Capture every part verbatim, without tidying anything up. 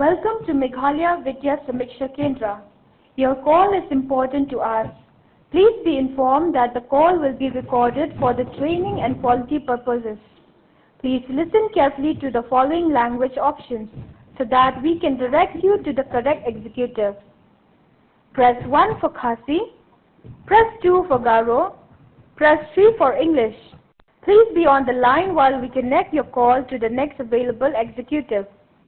Welcome to Meghalaya Vidya Samiksha Kendra. Your call is important to us. Please be informed that the call will be recorded for the training and quality purposes. Please listen carefully to the following language options so that we can direct you to the correct executive. Press one for Khasi, press two for Garo, press three for English. Please be on the line while we connect your call to the next available executive.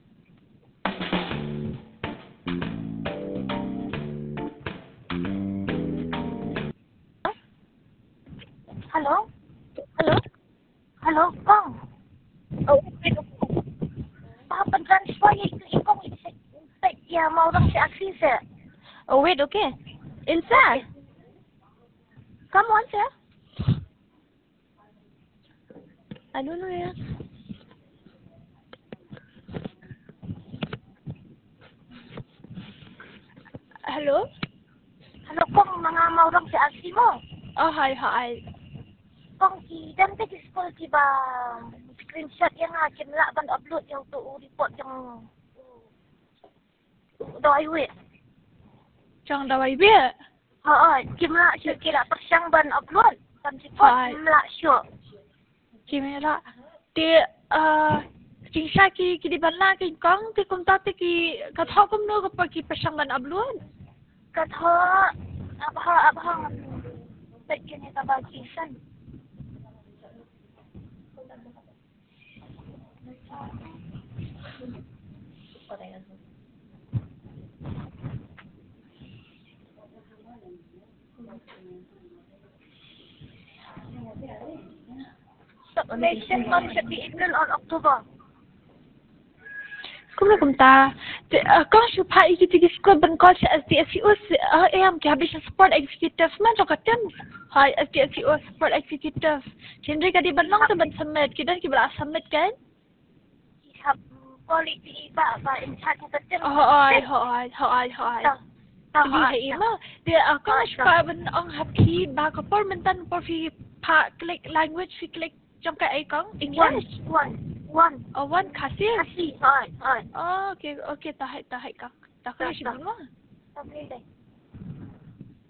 Hello? Hello? Hello, Kong. Oh, wait, Papa transfer itu ikong insect ya mau orang si aksis ya. Oh wait, okay. Inside. Come on, sir. I don't know, yeah. Hello? Hello, Kong, mga mau orang si aksis mo. Oh, hi, hi. Kong, ki dan te school ki ba screenshot yang nga kinla ban upload yang tu report yang doi we. Chang dawai bia. Ha, kimla syo kira persyang ban upload ban report kimla syo. Kimela. Ti uh Singsa ki ki di banla ki kong ti kum ta ti ki ka tho kum no ka ki persyang ban upload. Ka tho abha abha tak kini ta ba kisan. Submission on should be April or October. Kum na kum ta. Ti kong shu pa iki ti school ban call sa S D S U uh am ki habis support executive man to katen. Hi S D S U support executive. Cindri ka di banlang ta ban submit ki dan ki bala submit kan? Ihap quality ba ba in charge ka ten. Oh, ai, ai, ai, ai. Hindi ha ima. Di ako pa ban ang happy ba ka por mentan por fi pa click language fi click jom ka ay kong English. One, one. Oh, one kasi. Kasi, ay, ay. Oh, okay, okay, tahay, tahay ka. Tahay siya mo. Sabi